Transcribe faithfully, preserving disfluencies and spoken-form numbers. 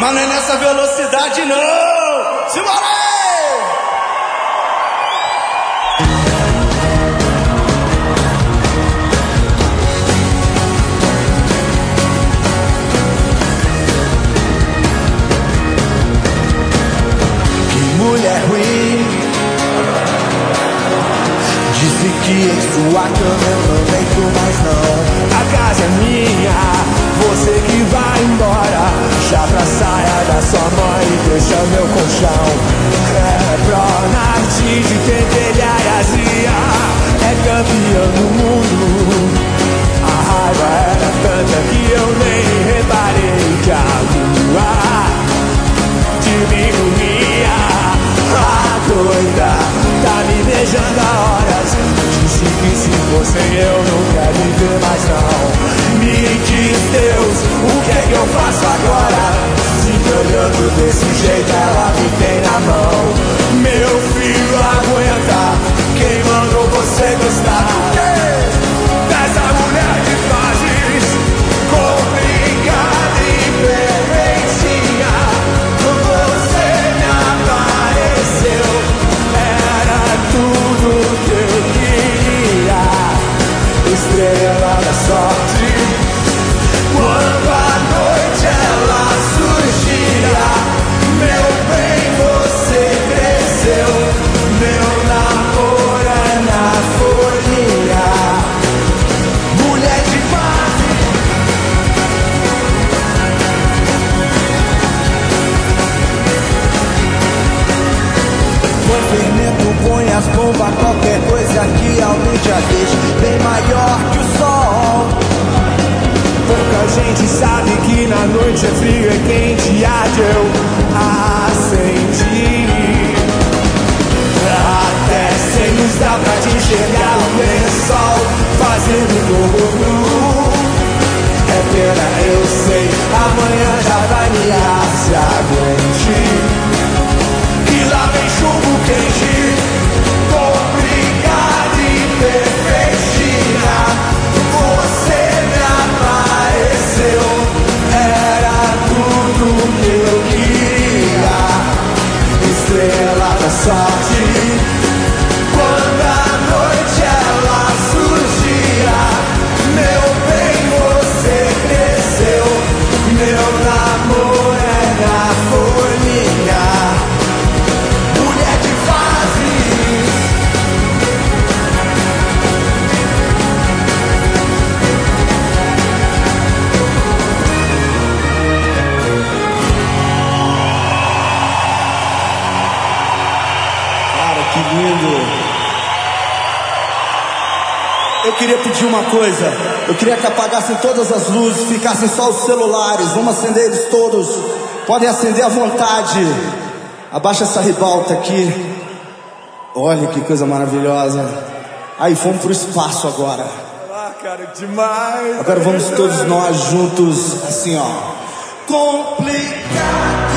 Mas não é nessa velocidade não. Simbora aí! Que mulher ruim. Disse que em sua cama eu não deito mais não. A casa é minha, você que vai embora. Chapra a saia da sua mãe e deixa meu colchão. É Pronarte de pentelha e azia, é campeão do mundo. A raiva era tanta que eu nem reparei que a lua de mim comia. A doida tá me beijando há horas. Disse que se fosse eu não quer viver mais não. Me diz Deus, o que é que eu faço agora? Se me olhando desse jeito ela me tem na mão. Meu filho aguenta, quem mandou você gostar dessa mulher de fases complicada e perfeitinha? Você me apareceu, era tudo que eu queria. Estrela da sorte, quando a noite ela surgia. Meu bem, você cresceu, meu namoro é na folhinha. Mulher de fase, põe fermento, põe as bombas, qualquer coisa que aumente a deixa bem maior que o sol. Pouca gente sabe que na noite é frio, é quente, a eu acendi. Até sem luz dá pra te enxergar o lençol fazendo corpo nu. É pena, eu sei, amanhã já vai me ar, se aguente. E lá vem chumbo quente, complicado e perfeitinha. Você me apareceu, era tudo que eu queria. Estrela da sorte, quando a noite ela surgia. Meu bem, você cresceu, meu namoro é na folhinha. Mulher de fases, Cara, que lindo. Eu queria pedir uma coisa. Eu queria que apagassem todas as luzes, ficassem só os celulares. Vamos acender eles todos. Podem acender à vontade. Abaixa essa ribalta aqui. Olha que coisa maravilhosa. Aí, fomos pro espaço agora. ah, cara, demais. Agora vamos todos nós juntos, assim ó. Complicado.